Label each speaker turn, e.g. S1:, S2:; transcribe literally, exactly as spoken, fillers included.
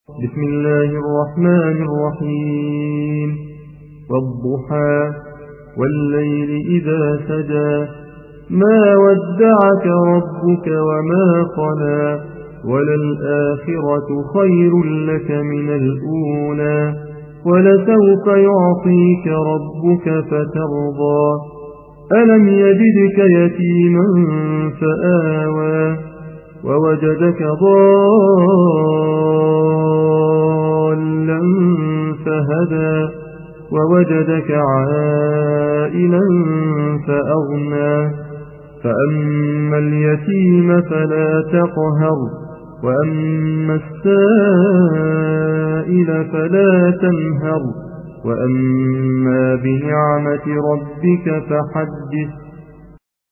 S1: بسم الله الرحمن الرحيم والضحى والليل إذا سجى ما ودعك ربك وما قلى وللآخرة خير لك من الأولى ولسوف يعطيك ربك فترضى ألم يجدك يتيما فآوى ووجدك ضالا فهدى ووجدك عائلا فأغنى فأما اليتيم فلا تقهر وأما السائل فلا تنهر وأما بنعمة ربك فحدث